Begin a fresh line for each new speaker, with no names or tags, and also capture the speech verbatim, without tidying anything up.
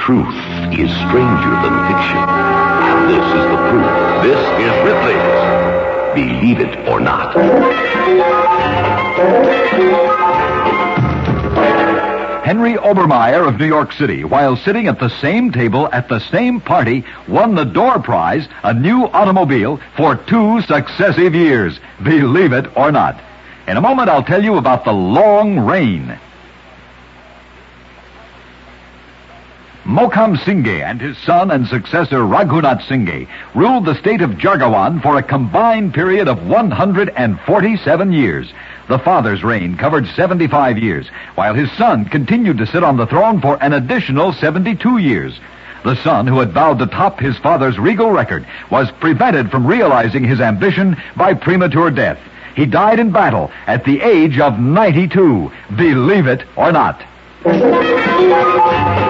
Truth is stranger than fiction. And this is the proof. This is Ripley's Believe It or Not.
Henry Obermeyer of New York City, while sitting at the same table at the same party, won the door prize, a new automobile, for two successive years. Believe it or not. In a moment, I'll tell you about the long rain. Mokham Singh and his son and successor Raghunath Singh ruled the state of Jharkhand for a combined period of one hundred forty-seven years. The father's reign covered seventy-five years, while his son continued to sit on the throne for an additional seventy-two years. The son, who had vowed to top his father's regal record, was prevented from realizing his ambition by premature death. He died in battle at the age of ninety-two. Believe it or not.